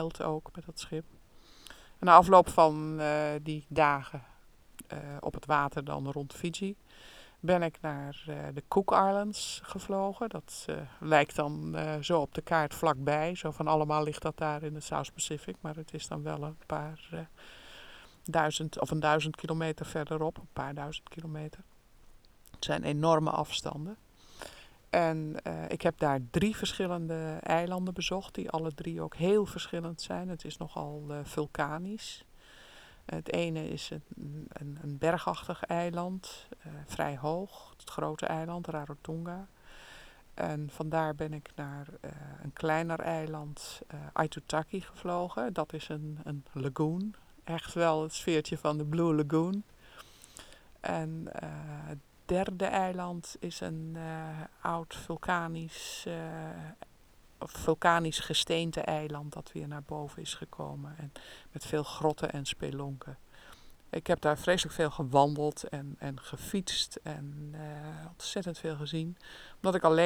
ook met dat schip. En na afloop van die dagen op het water dan rond Fiji ben ik naar de Cook Islands gevlogen. Dat lijkt dan zo op de kaart vlakbij. Zo van allemaal ligt dat daar in de South Pacific. Maar het is dan wel een paar duizend kilometer verderop. Een paar duizend kilometer. Het zijn enorme afstanden. En ik heb daar 3 verschillende eilanden bezocht. Die alle 3 ook heel verschillend zijn. Het is nogal vulkanisch. Het ene is een bergachtig eiland, vrij hoog, het grote eiland, Rarotonga. En vandaar ben ik naar een kleiner eiland, Aitutaki, gevlogen. Dat is een lagoon, echt wel het sfeertje van de Blue Lagoon. En het derde eiland is een oud vulkanisch gesteente-eiland dat weer naar boven is gekomen. En met veel grotten en spelonken. Ik heb daar vreselijk veel gewandeld en gefietst en ontzettend veel gezien. Omdat ik alleen